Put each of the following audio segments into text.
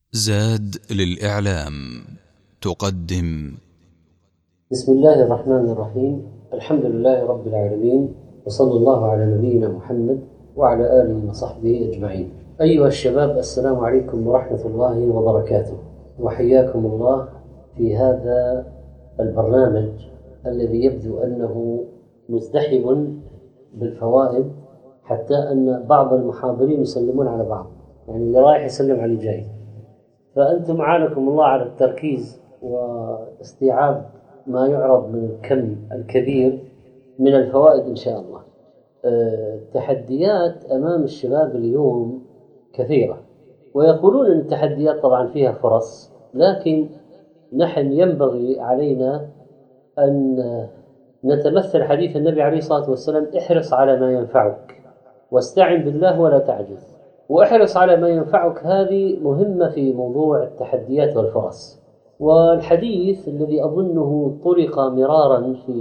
زاد للإعلام تقدم. بسم الله الرحمن الرحيم. الحمد لله رب العالمين، وصلى الله على نبينا محمد وعلى آله وصحبه أجمعين. أيها الشباب، السلام عليكم ورحمة الله وبركاته، وحياكم الله في هذا البرنامج الذي يبدو أنه مزدحم بالفوائد، حتى أن بعض المحاضرين يسلمون على بعض، يعني اللي رايح يسلم على الجاي. فأنتم عانكم الله على التركيز واستيعاب ما يعرض من الكم الكبير من الفوائد إن شاء الله. التحديات أمام الشباب اليوم كثيرة، ويقولون أن التحديات طبعا فيها فرص، لكن نحن ينبغي علينا أن نتمثل حديث النبي عليه الصلاة والسلام: احرص على ما ينفعك واستعن بالله ولا تعجز. واحرص على ما ينفعك هذه مهمة في موضوع التحديات والفرص. والحديث الذي أظنه طرق مرارا في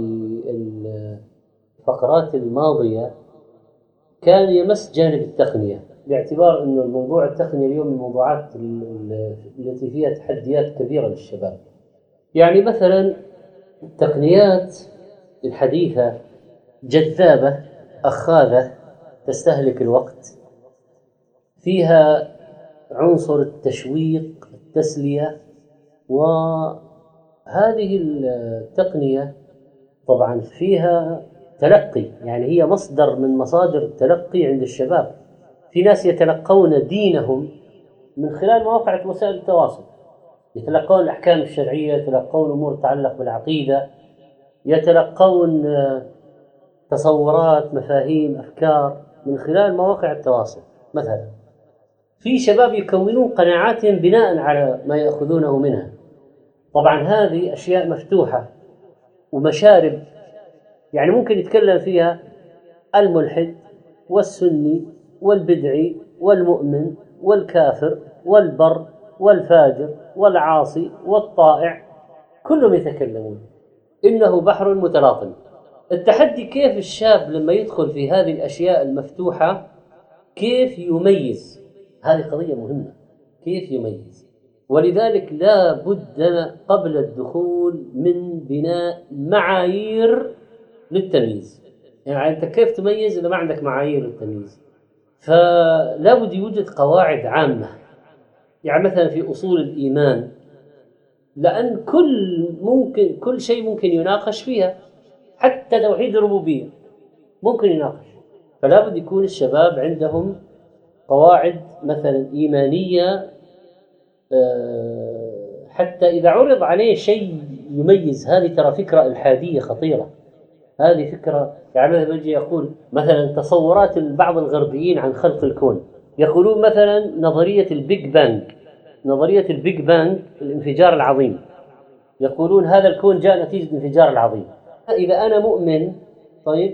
الفقرات الماضية كان يمس جانب التقنية، باعتبار أن الموضوع التقنية اليوم من الموضوعات التي فيها تحديات كبيرة للشباب. يعني مثلا التقنيات الحديثة جذابة، أخاذة، تستهلك الوقت، فيها عنصر التشويق، التسلية. وهذه التقنية طبعا فيها تلقي، يعني هي مصدر من مصادر التلقي عند الشباب. في ناس يتلقون دينهم من خلال مواقع وسائل التواصل، يتلقون الأحكام الشرعية، يتلقون أمور تتعلق بالعقيدة، يتلقون تصورات، مفاهيم، أفكار من خلال مواقع التواصل. مثلا في شباب يكونون قناعاتهم بناء على ما يأخذونه منها. طبعا هذه أشياء مفتوحة ومشارب، يعني ممكن يتكلم فيها الملحد والسني والبدعي والمؤمن والكافر والبر والفاجر والعاصي والطائع، كلهم يتكلمون. إنه بحر متلاطم. التحدي كيف الشاب لما يدخل في هذه الأشياء المفتوحة كيف يميز. هذه قضية مهمة، كيف يميز. ولذلك لا بد قبل الدخول من بناء معايير للتمييز. يعني أنت كيف تميز إذا ما عندك معايير للتمييز؟ فلا بد يوجد قواعد عامة، يعني مثلا في أصول الإيمان، لأن كل شيء ممكن يناقش فيها، حتى توحيد الربوبية ممكن يناقش. فلا بد يكون الشباب عندهم قواعد مثلا إيمانية، حتى إذا عرض عليه شيء يميز. هذه ترى فكرة إلحادية خطيرة، هذه فكرة. يعني مثلا يجي يقول مثلا تصورات بعض الغربيين عن خلق الكون، يقولون مثلا نظرية البيج بانج، نظرية البيج بانج، الانفجار العظيم. يقولون هذا الكون جاء نتيجة الانفجار العظيم. إذا أنا مؤمن، طيب،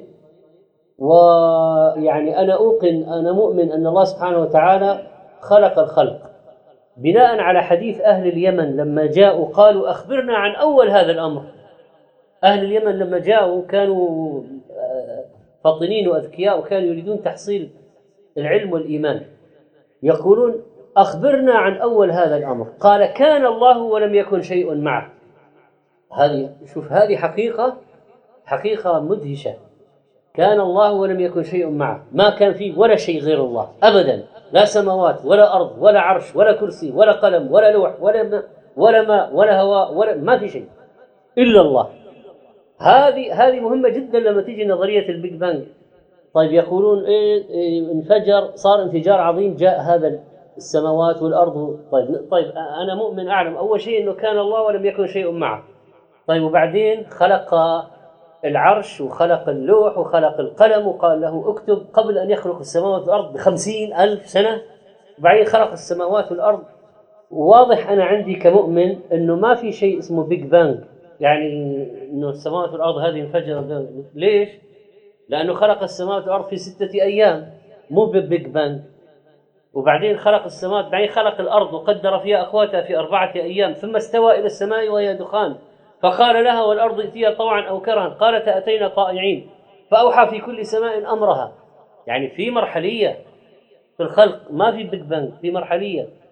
ويعني أنا مؤمن أن الله سبحانه وتعالى خلق الخلق بناء على حديث أهل اليمن لما جاءوا قالوا أخبرنا عن أول هذا الأمر. أهل اليمن لما جاءوا كانوا فطنين وأذكياء، وكانوا يريدون تحصيل العلم والإيمان. يقولون أخبرنا عن أول هذا الأمر. قال كان الله ولم يكن شيء معه. شوف، هذه حقيقة مدهشة. كان الله ولم يكن شيء معه، ما كان فيه ولا شيء غير الله أبدا، لا سماوات ولا أرض ولا عرش ولا كرسي ولا قلم ولا لوح ولا ماء ولا هواء ولا ما في شيء إلا الله. هذه مهمة جدا لما تيجي نظرية البيج بانج. طيب يقولون انفجر، صار انفجار عظيم، جاء هذا السماوات والأرض. طيب أنا مؤمن أعلم أول شيء أنه كان الله ولم يكن شيء معه. طيب وبعدين خلق العرش وخلق اللوح وخلق القلم وقال له اكتب قبل أن يخلق السماوات والأرض ب50,000 سنة. وبعدين خلق السماوات والأرض. واضح أنا عندي كمؤمن أنه ما في شيء اسمه بيج بانج، يعني أنه السماوات والأرض هذه انفجرت. ليش؟ لأنه خلق السماوات والأرض في 6 أيام، مو ببيج بانج. وبعدين خلق السماوات، بعدين خلق الأرض وقدر فيها أقواتها في 4 أيام، ثم استوى إلى السماء وهي دخان فقال لها والأرض ائتيا طوعا أو كرها قالتا أتينا طائعين فأوحى في كل سماء أمرها. يعني في مرحلية في الخلق، ما في بيج بانج، في مرحلية.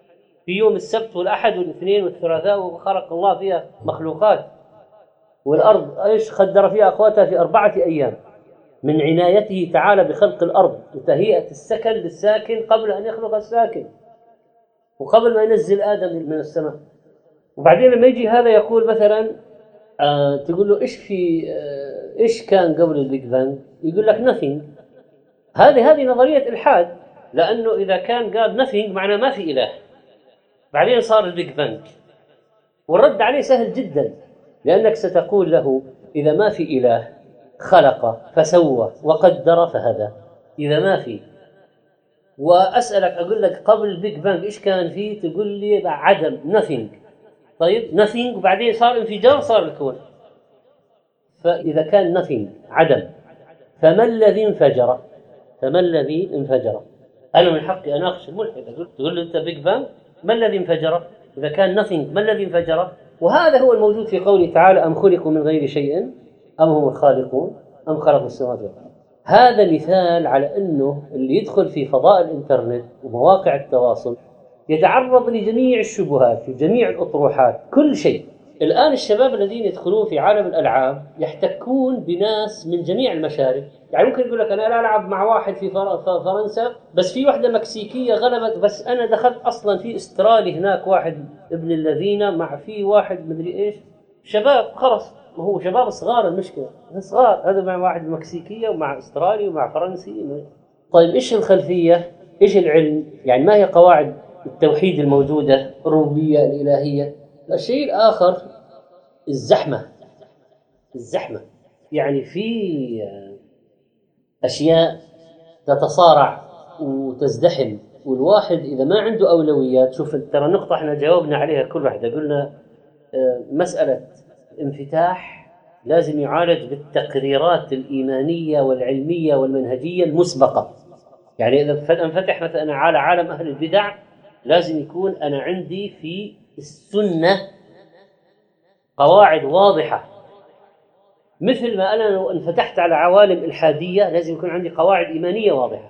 في يوم السبت والأحد والاثنين والثلاثاء، وخلق الله فيها مخلوقات. والأرض إيش خدر فيها أخواتها في 4 أيام من عنايته تعالى بخلق الأرض وتهيئة السكن للساكن قبل أن يخلق الساكن، وقبل ما ينزل آدم من السماء. وبعدين لما يجي هذا يقول مثلا تقول له إيش كان قبل البيج بانج؟ يقول لك nothing. هذه نظرية إلحاد، لأنه إذا كان قال nothing معناه ما في إله، بعدين صار البيج بانج. والرد عليه سهل جدا، لأنك ستقول له إذا ما في إله خلق فسوى وقدر فهدى، إذا ما في. وأسألك أقول لك قبل البيج بانج إيش كان فيه؟ تقول لي عدم nothing. طيب nothing وبعدين صار انفجار، صار الكون. فإذا كان nothing عدم، فما الذي انفجر؟ فما الذي انفجر؟ أنا من حقي أناقش الملحد، تقول له أنت بيج بانج، ما الذي انفجر؟ إذا كان nothing ما الذي انفجر؟ وهذا هو الموجود في قوله تعالى أم خلقوا من غير شيء أم هم الخالقون أم خلقوا السماوات والأرض. هذا مثال على أنه اللي يدخل في فضاء الإنترنت ومواقع التواصل يتعرض لجميع الشبهات وجميع الأطروحات، كل شيء. الآن الشباب الذين يدخلون في عالم الألعاب يحتكون بناس من جميع المشارق. يعني ممكن يقول لك أنا ألعب مع واحد في فرنسا، بس في واحدة مكسيكية غلبت، بس أنا دخلت أصلا في استرالي هناك واحد ابن الذين مع في واحد مدري إيش، شباب خلص، ما هو شباب صغار، المشكلة صغار، هذا مع واحد مكسيكية ومع استرالي ومع فرنسي. طيب إيش الخلفية؟ إيش العلم؟ يعني ما هي قواعد التوحيد الموجودة، الربوبية الإلهية؟ الشيء الآخر الزحمة، يعني في أشياء تتصارع وتزدحم، والواحد إذا ما عنده أولويات. شوف ترى النقطة احنا جاوبنا عليها كل واحدة، قلنا مسألة انفتاح لازم يعالج بالتقريرات الإيمانية والعلمية والمنهجية المسبقة. يعني إذا انفتح مثلا على عالم أهل البدع، لازم يكون أنا عندي في السنة قواعد واضحة، مثل ما أنا لو انفتحت على عوالم إلحادية لازم يكون عندي قواعد إيمانية واضحة.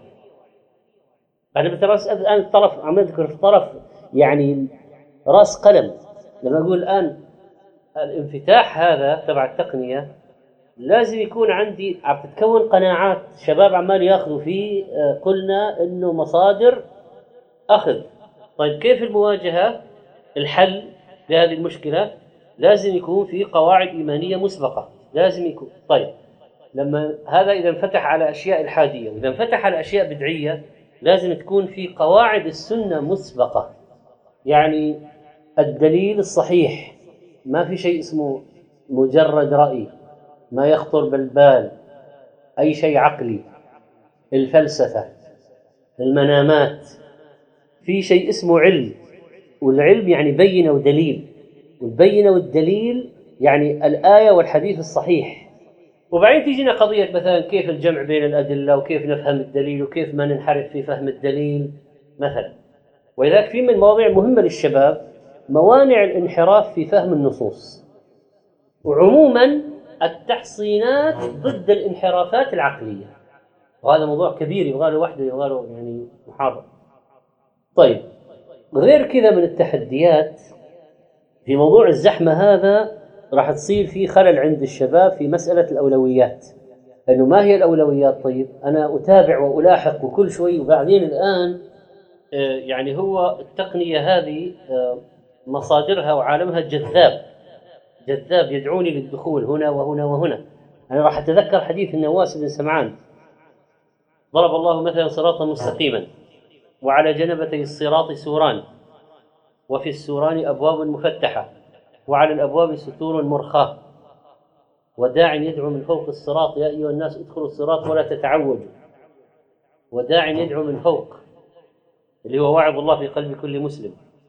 أنا بترأس الآن الطرف عم أذكر في طرف يعني رأس قلم، لما أقول الآن الانفتاح هذا تبع التقنية لازم يكون عندي عم تتكون قناعات، شباب عمال ياخذوا فيه، قلنا إنه مصادر أخذ. طيب كيف المواجهة؟ الحل لهذه المشكلة لازم يكون في قواعد إيمانية مسبقة، لازم يكون. طيب لما هذا إذا انفتح على أشياء إلحادية، وإذا انفتح على أشياء بدعية، لازم تكون في قواعد السنة مسبقة. يعني الدليل الصحيح، ما في شيء اسمه مجرد رأي، ما يخطر بالبال، أي شيء عقلي، الفلسفة، المنامات. في شيء اسمه علم، والعلم يعني بينة ودليل، والبينة والدليل يعني الآية والحديث الصحيح. وبعدين تيجينا قضية مثلا كيف الجمع بين الأدلة، وكيف نفهم الدليل، وكيف ما ننحرف في فهم الدليل مثلا. ولذلك في من مواضيع مهمة للشباب موانع الانحراف في فهم النصوص، وعموما التحصينات ضد الانحرافات العقلية، وهذا موضوع كبير يبغى له وحده، يبغى له يعني محاضرة. طيب غير كذا من التحديات في موضوع الزحمة هذا، راح تصير في خلل عند الشباب في مسألة الأولويات. أنه ما هي الأولويات؟ طيب أنا أتابع وألاحق وكل شوي، وبعدين الآن يعني هو التقنية هذه مصادرها وعالمها جذاب يدعوني للدخول هنا وهنا وهنا. أنا راح أتذكر حديث النواس بن سمعان: ضرب الله مثلا صراطا مستقيما وعلى جنبتي الصراط سوران وفي السوران أبواب مفتحة وعلى الأبواب ستور مرخاة وداع يدعو من فوق الصراط يا أيها الناس ادخلوا الصراط ولا تتعوجوا. وداع يدعو من فوق اللي هو وعظ الله في قلب كل مسلم.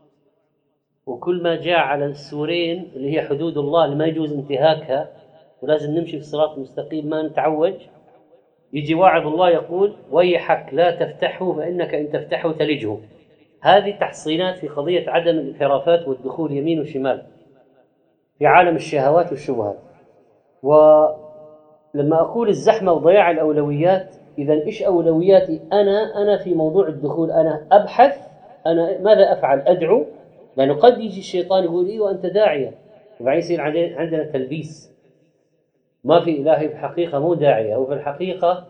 وكل ما جاء على السورين اللي هي حدود الله اللي ما يجوز انتهاكها ولازم نمشي في الصراط المستقيم ما نتعوج، يجي واعظ الله يقول ويحك لا تفتحه فإنك إن تفتحه تلجه. هذه تحصينات في قضية عدم الانحرافات والدخول يمين وشمال في عالم الشهوات والشبهات. ولما أقول الزحمة وضياع الأولويات، إذا إيش أولوياتي أنا في موضوع الدخول؟ أنا أبحث، أنا ماذا أفعل؟ أدعو لأنه قد يجي الشيطان يقول إيه وأنت داعية، وبعدين يصير عندنا تلبيس، ما في إلهي في الحقيقة، مو داعية، هو في الحقيقة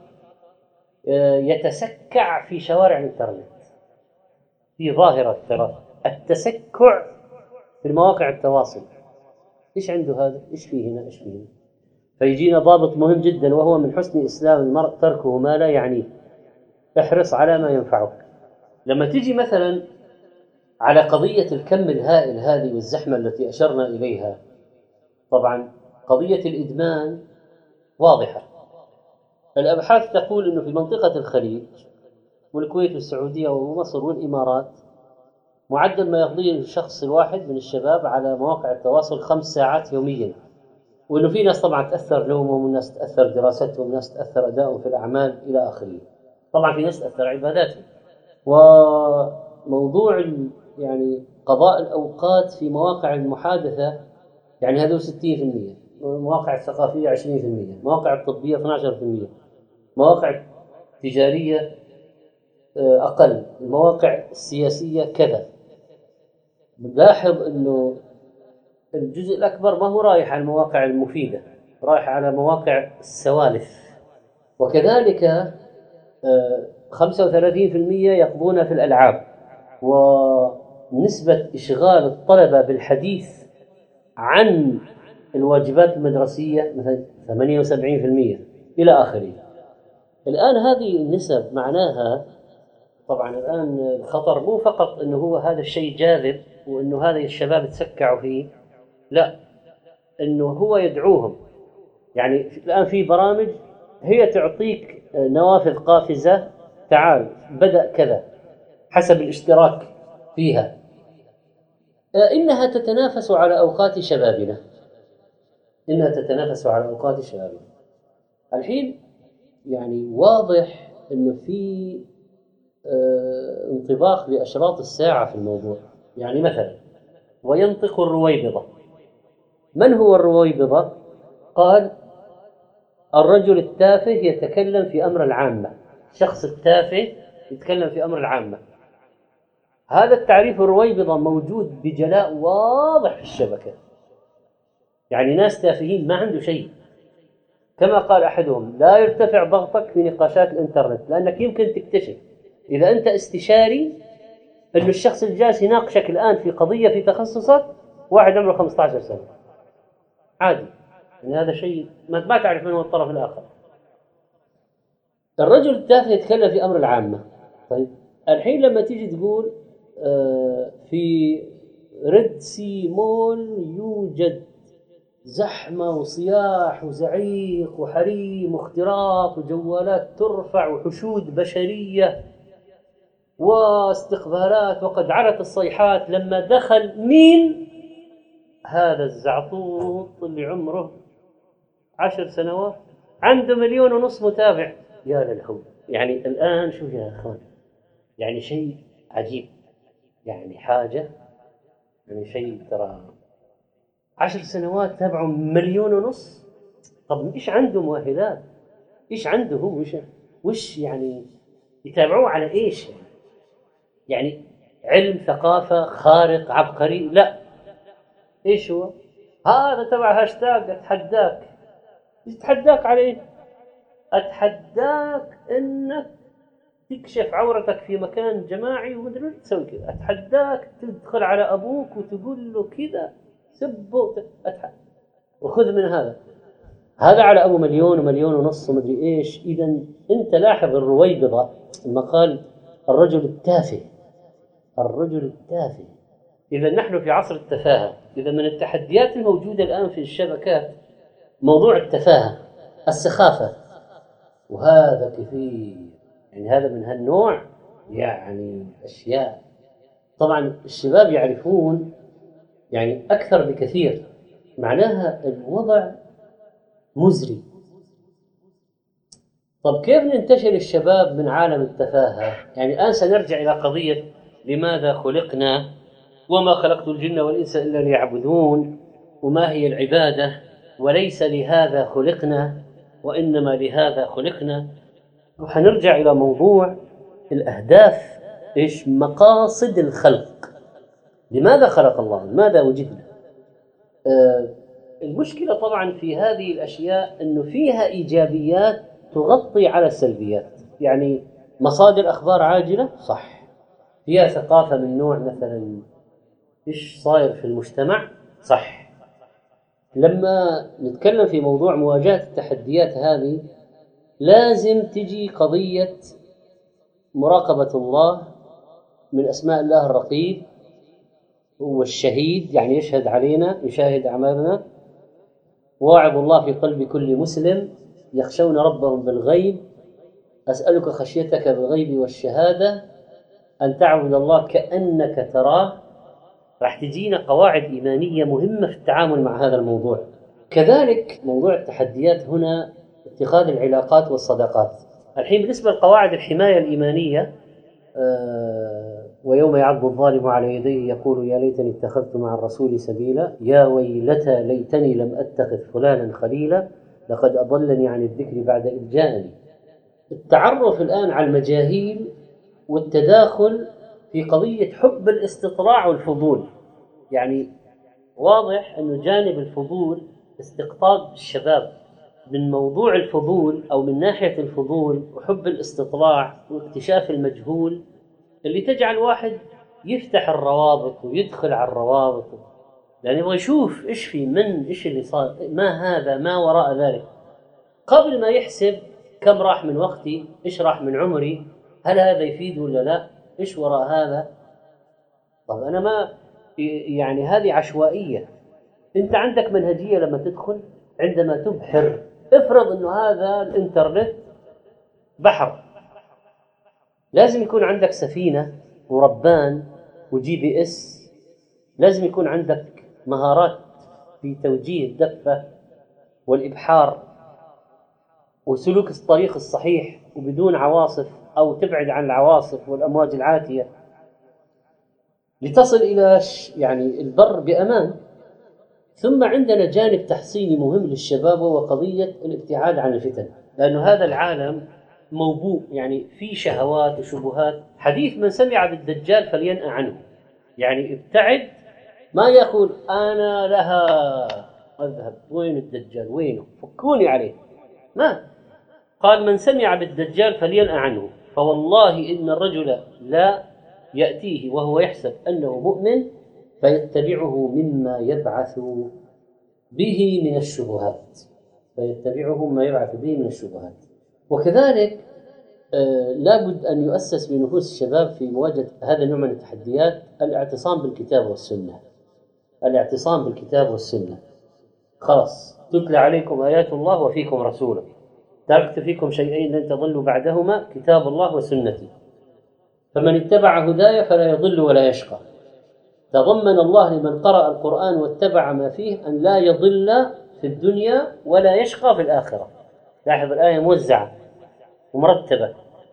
يتسكع في شوارع الإنترنت. في ظاهرة ترى التسكع في المواقع التواصل، إيش عنده هذا؟ إيش فيه هنا؟ إيش فيه هنا؟ فيجينا ضابط مهم جدا، وهو من حسن إسلام المرء تركه ما لا يعنيه. احرص على ما ينفعك. لما تجي مثلا على قضية الكم الهائل هذه والزحمة التي أشرنا إليها، طبعا قضية الإدمان واضحة. الأبحاث تقول أنه في منطقة الخليج والكويت والسعودية ومصر والإمارات معدل ما يقضيه الشخص الواحد من الشباب على مواقع التواصل 5 ساعات يوميا، وأنه في ناس طبعا تأثر نومهم، وناس تأثر دراستهم، وناس تأثر أدائهم في الأعمال إلى آخره. طبعا في ناس تأثر عباداتهم. وموضوع يعني قضاء الأوقات في مواقع المحادثة، يعني هذول 60%، المواقع الثقافية 20%، مواقع الطبية 12%، مواقع تجارية أقل، المواقع السياسية كذا. نلاحظ أنه الجزء الأكبر ما هو رايح على المواقع المفيدة، رايح على مواقع السوالف. وكذلك 35% يقضون في الألعاب. ونسبة إشغال الطلبة بالحديث عن الواجبات المدرسية مثلا 78% إلى آخره. الآن هذه النسب معناها طبعا الآن الخطر مو فقط أنه هو هذا الشيء جاذب وأنه هذا الشباب تسكعوا فيه، لا، أنه هو يدعوهم. يعني الآن في برامج هي تعطيك نوافذ قافزة، تعال بدأ كذا حسب الاشتراك فيها. إنها تتنافس على أوقات شبابنا، إنها تتنافس على أوقات شبابنا. الحين يعني واضح أنه في انطباق لأشراط الساعة في الموضوع. يعني مثلا وينطق الرويبضة. من هو الرويبضة؟ قال الرجل التافه يتكلم في أمر العامة، الشخص التافه يتكلم في أمر العامة. هذا التعريف الرويبضة موجود بجلاء واضح في الشبكة. يعني ناس تافهين ما عنده شيء. كما قال أحدهم لا يرتفع ضغطك في نقاشات الإنترنت، لأنك يمكن تكتشف إذا أنت استشاري أن الشخص الجالس يناقشك الآن في قضية في تخصصك واحد عمره 15 سنة عادي. يعني هذا شيء ما تعرف من هو الطرف الآخر. الرجل التافه يتكلم في أمر العامة. طيب الحين لما تيجي تقول في ريد سي مول يوجد زحمة وصياح وزعيق وحريم واختراق وجوالات ترفع وحشود بشرية واستقبالات، وقد علت الصيحات لما دخل مين؟ هذا الزعطوط اللي عمره 10 سنوات عنده 1.5 مليون متابع. يا للهول. يعني الآن شوف يا أخوان، يعني شيء عجيب، يعني حاجة، يعني شيء ترى 10 سنوات تابعوا 1.5 مليون. طب إيش عنده مؤهلات؟ إيش عنده هو؟ وش يعني يتابعوه على إيش؟ يعني علم، ثقافة، خارق، عبقري؟ لا. إيش هو؟ هذا تبع هاشتاج أتحداك. أتحداك على إيه؟ أتحداك إنك تكشف عورتك في مكان جماعي ومدري تسوي كذا. أتحداك تدخل على أبوك وتقول له كذا سبه. وخذ من هذا على أبو 1 مليون و1.5 مليون ومدري إيش. إذا أنت لاحظ الرويبضة لما قال الرجل التافه. الرجل التافه. إذا نحن في عصر التفاهة. إذا من التحديات الموجودة الآن في الشبكات موضوع التفاهة، السخافة، وهذا كثير. يعني هذا من هالنوع، يعني أشياء طبعا الشباب يعرفون يعني أكثر بكثير. معناها الوضع مزري. طب كيف ننتشل الشباب من عالم التفاهة؟ يعني الآن سنرجع إلى قضية لماذا خلقنا وما خلقت الجن والإنس إلا ليعبدون، وما هي العبادة، وليس لهذا خلقنا وإنما لهذا خلقنا. وحنرجع إلى موضوع الأهداف، إيش مقاصد الخلق، لماذا خلق الله؟ لماذا وجدنا؟ المشكلة طبعا في هذه الأشياء أنه فيها إيجابيات تغطي على السلبيات. يعني مصادر أخبار عاجلة صح، فيها ثقافة من نوع مثلا إيش صاير في المجتمع صح. لما نتكلم في موضوع مواجهة التحديات هذه لازم تجي قضية مراقبة الله، من أسماء الله الرقيب هو الشهيد، يعني يشهد علينا، يشاهد أعمالنا. واعظ الله في قلب كل مسلم يخشون ربهم بالغيب، أسألك خشيتك بالغيب والشهادة، أن تعبد الله كأنك تراه. راح تجينا قواعد إيمانية مهمة في التعامل مع هذا الموضوع. كذلك موضوع التحديات هنا اتخاذ العلاقات والصداقات. الحين بالنسبة لقواعد الحماية الإيمانية، ويوم يعض الظالم على يديه يقول يا ليتني اتخذت مع الرسول سبيلا، يا ويلتى ليتني لم أتخذ فلانا خليلا، لقد أضلني عن الذكر بعد إذ جاءني. التعرف الآن على المجاهيل والتداخل في قضية حب الاستطلاع والفضول. يعني واضح أنه جانب الفضول، استقطاب الشباب من موضوع الفضول أو من ناحية الفضول وحب الاستطلاع واكتشاف المجهول، اللي تجعل واحد يفتح الروابط ويدخل على الروابط، يعني يبغى يشوف إيش في من، إيش اللي صار، ما هذا، ما وراء ذلك، قبل ما يحسب كم راح من وقتي، إيش راح من عمري، هل هذا يفيد ولا لا، إيش وراء هذا. طب أنا ما يعني هذه عشوائية. أنت عندك منهجية لما تدخل، عندما تبحر، افرض أنه هذا الإنترنت بحر، لازم يكون عندك سفينة وربان وجي بي اس، لازم يكون عندك مهارات في توجيه الدفة والإبحار وسلوك الطريق الصحيح وبدون عواصف، أو تبعد عن العواصف والأمواج العاتية لتصل إلى يعني البر بأمان. ثم عندنا جانب تحصيني مهم للشباب، وهو قضية الابتعاد عن الفتن، لأنه هذا العالم موبوء، يعني في شهوات وشبهات. حديث من سمع بالدجال فلينأ عنه، يعني ابتعد، ما يقول أنا لها أذهب، وين الدجال، وينه، فكوني عليه، ما قال من سمع بالدجال فلينأ عنه، فوالله إن الرجل لا يأتيه وهو يحسب أنه مؤمن فيتبعه مما يبعث به من الشبهات، فيتبعه ما يبعث به من الشبهات. وكذلك لابد أن يؤسس بنفوس الشباب في مواجهة هذا النوع من التحديات الاعتصام بالكتاب والسنة. الاعتصام بالكتاب والسنة، خلاص تتلى عليكم آيات الله وفيكم رسوله، تركت فيكم شيئين لن تضلوا بعدهما، كتاب الله وسنتي، فمن اتبع هداي فلا يضل ولا يشقى. تضمن الله لمن قرأ القرآن واتبع ما فيه أن لا يضل في الدنيا ولا يشقى في الآخرة. لاحظ الآية موزعة ومرتبة،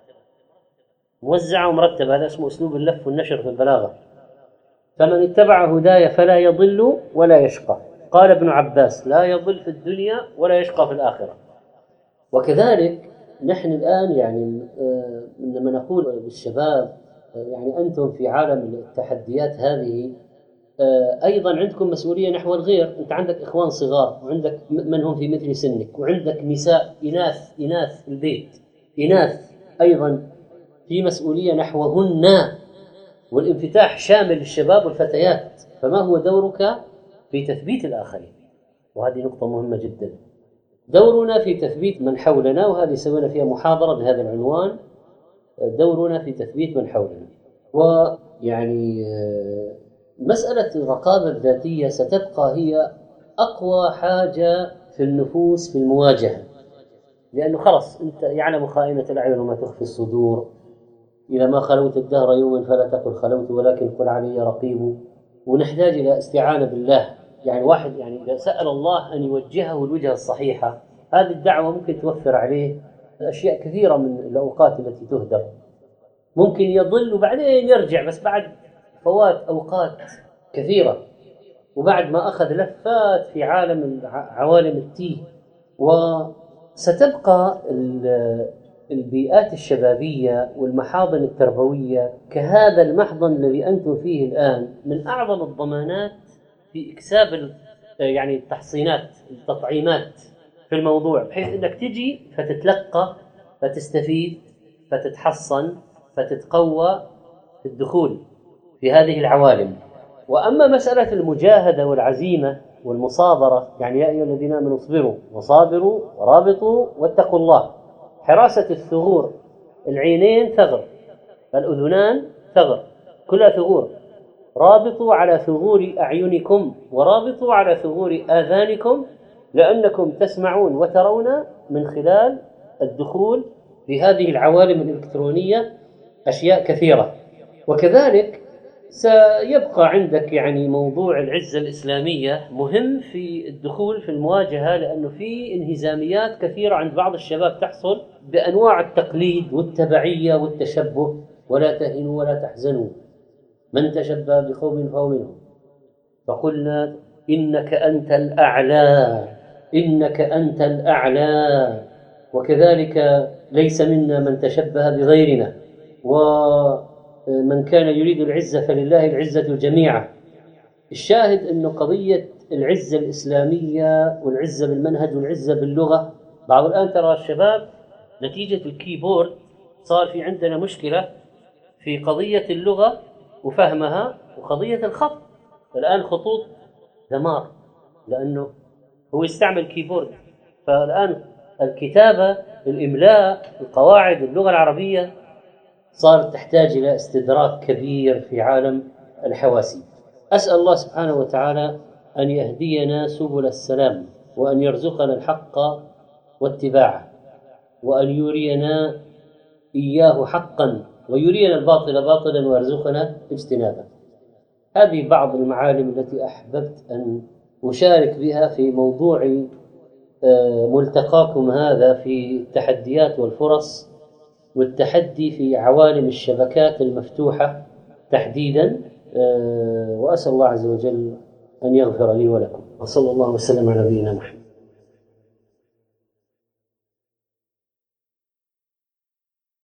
موزعة ومرتبة، هذا اسمه أسلوب اللف والنشر في البلاغة. فمن اتبع هداي فلا يضل ولا يشقى. قال ابن عباس لا يضل في الدنيا ولا يشقى في الآخرة. وكذلك نحن الآن يعني لما نقول للشباب يعني أنتم في عالم التحديات هذه أيضا عندكم مسؤولية نحو الغير. أنت عندك إخوان صغار، وعندك من هم في مثل سنك، وعندك نساء إناث البيت، إناث أيضا في مسؤولية نحوهن، والانفتاح شامل للشباب والفتيات. فما هو دورك في تثبيت الآخرين؟ وهذه نقطة مهمة جدا. دورنا في تثبيت من حولنا، وهذه سوينا فيها محاضرة بهذا العنوان، دورنا في تثبيت من حولنا. ويعني مسألة الرقابة الذاتية ستبقى هي أقوى حاجة في النفوس في المواجهة، لأنه خلص أنت يعلم خائنة الأعين وما تخفي الصدور. إذا ما خلوت الدهر يوما فلا تقل خلوت ولكن قل علي رقيب. ونحتاج إلى استعانة بالله. يعني واحد يعني إذا سأل الله أن يوجهه الوجهة الصحيحة، هذه الدعوة ممكن توفر عليه أشياء كثيرة من الأوقات التي تهدر. ممكن يضل وبعدين يرجع، بس بعد فوات أوقات كثيرة، وبعد ما أخذ لفات في عوالم التيه. وستبقى البيئات الشبابية والمحاضن التربوية كهذا المحضن الذي أنتم فيه الآن من أعظم الضمانات في إكساب يعني التحصينات التطعيمات في الموضوع، بحيث أنك تجي فتتلقى فتستفيد فتتحصن فتتقوى في الدخول في هذه العوالم. وأما مسألة المجاهدة والعزيمة والمصابرة، يعني يا أيها الذين آمنوا اصبروا وصابروا ورابطوا واتقوا الله، حراسة الثغور، العينين ثغر، الأذنان ثغر، كلها ثغور، رابطوا على ثغور أعينكم ورابطوا على ثغور آذانكم لأنكم تسمعون وترون من خلال الدخول في هذه العوالم الإلكترونية أشياء كثيرة. وكذلك سيبقى عندك يعني موضوع العزة الإسلامية مهم في الدخول في المواجهة، لأنه في انهزاميات كثيرة عند بعض الشباب تحصل بأنواع التقليد والتبعية والتشبه. ولا تهنوا ولا تحزنوا من تشبه بقوم فهو منهم فقلنا إنك أنت الأعلى إنك أنت الأعلى. وكذلك ليس منا من تشبه بغيرنا، ومن كان يريد العزة فلله العزة جميعا. الشاهد أنه قضية العزة الإسلامية والعزة بالمنهج والعزة باللغة، بعض الآن ترى الشباب نتيجة الكيبورد صار في عندنا مشكلة في قضية اللغة وفهمها وقضية الخط. الآن خطوط دمار لأنه هو يستعمل كيبورد، فالآن الكتابة الإملاء القواعد اللغة العربية صارت تحتاج إلى استدراك كبير في عالم الحواسيب. أسأل الله سبحانه وتعالى أن يهدينا سبل السلام، وأن يرزقنا الحق واتباعه، وأن يرينا إياه حقا ويرينا الباطل باطلا ويرزقنا اجتنابه. هذه بعض المعالم التي أحببت أن أشارك بها في موضوع ملتقاكم هذا في التحديات والفرص، والتحدي في عوالم الشبكات المفتوحة تحديدا. وأسأل الله عز وجل أن يغفر لي ولكم، وصلى الله وسلم على نبينا محمد.